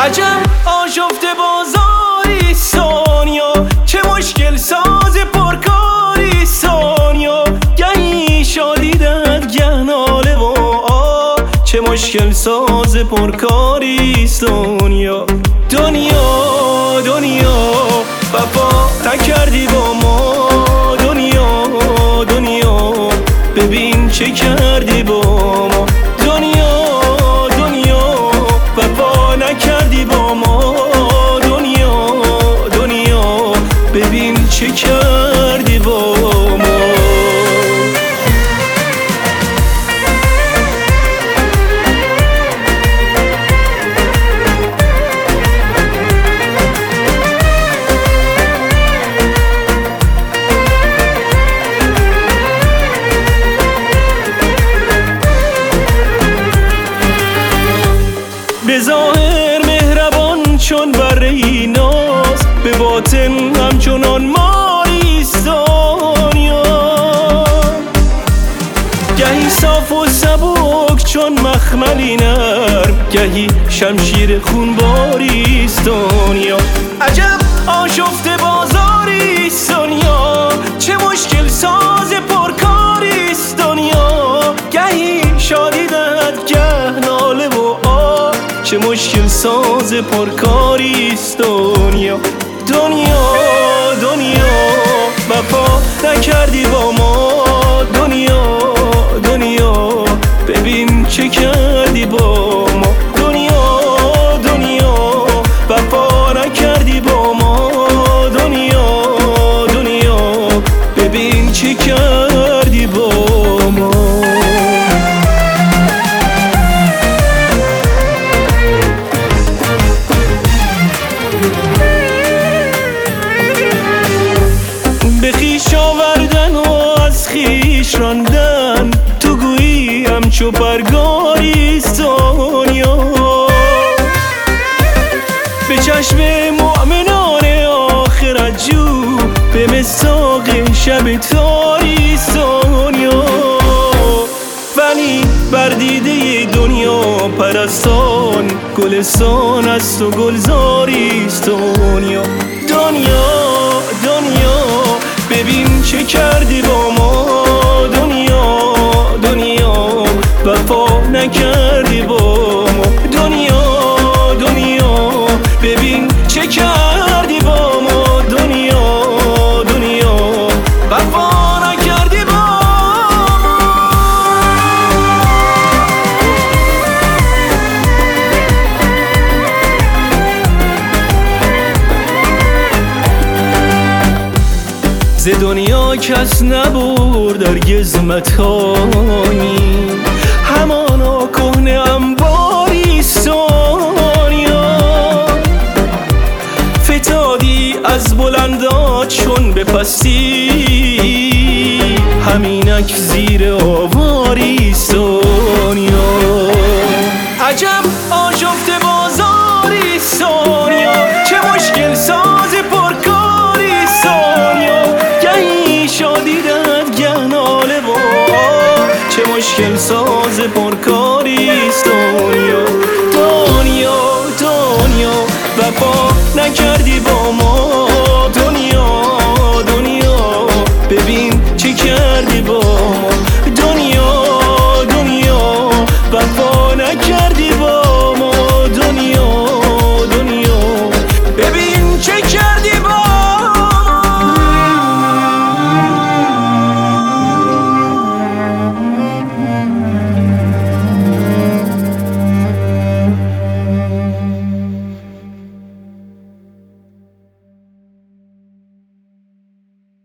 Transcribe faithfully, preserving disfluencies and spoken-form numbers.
عجب آشفته بازاری سونیا، چه مشکل ساز پرکاری سونیا. گهی شادی دد گه ناله و آه، چه مشکل ساز پرکاری سونیا. دنیا دنیا وفا نکردی با ما، دنیا دنیا ببین چه کردی با ما. دنیا دنیا وفا نکردی با ما، دنیا دنیا ببین چه کردی با ما. به ظاهر مهربان چون بره ایناست، به باطن همچنان ماریست دنیا. گهی صاف و سبک چون مخملی نرم، گهی شمشیر خونباریست دنیا. عجب آشفته بازاریست دنیا، چه مشکل ساز پرکاریست دنیا. گهی شادی دد گه ناله و آه، چه مشکل ساز پرکاریست دنیا. دنیا دنیا وفا نکردی با ما، دنیا دنیا ببین چه کردی با ما. دنیا دنیا وفا نکردی با ما، دنیا دنیا ببین چه کردی با ما. به خویش آوردن و از خویش راندن، تو گویی همچو پرگاریست دنیا. به چشم مؤمنان آخرت جو، به مساق شب تاریست دنیا. ولی بر دیده دنیا پرستان، گلستان است و گلزاریست دنیا. دنیا دنیا ببین چه کردی با ما، دنیا دنیا وفا نکردی با ما. دنیا دنیا ببین چه کردی با ما، دنیا دنیا وفا نکردی با ما. ز دنیا کس نبرد هرگز متاعی، همانا کهنه انباریست دنیا. فتادی از بلندات چون به پستی، همینک زیر آواریست دنیا. عجب آشفته بازاریست دنیا، چه مشکل ساز پرکاریست دنیا. گهی شادی دد گه ناله و آه، چه مشکل ساز پرکاریست دنیا.